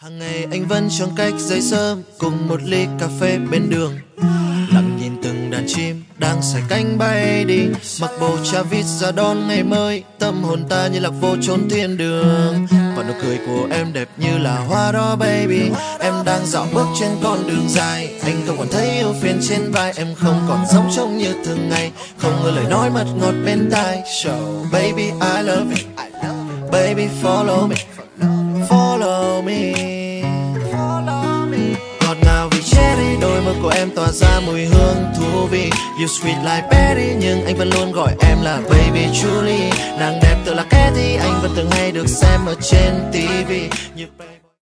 Hàng ngày anh vẫn chọn cách dậy sớm cùng một ly cà phê bên đường, lặng nhìn từng đàn chim đang xẻ cánh bay đi, mặc bộ Travis ra đón ngày mới. Tâm hồn ta như lạc vô chốn thiên đường, và nụ cười của em đẹp như là hoa đó baby. Em đang dạo bước trên con đường dài, anh không còn thấy ưu phiền trên vai. Em không còn giống trông như thường ngày, không ngờ lời nói mật ngọt bên tai. So baby I love you, baby follow me, follow me. Ngọt ngào vì cherry, đôi môi của em tỏa ra mùi hương thú vị. You sweet like berry, nhưng anh vẫn luôn gọi em là baby Julie. Nàng đẹp tự là Katy, anh vẫn thường hay được xem ở trên TV.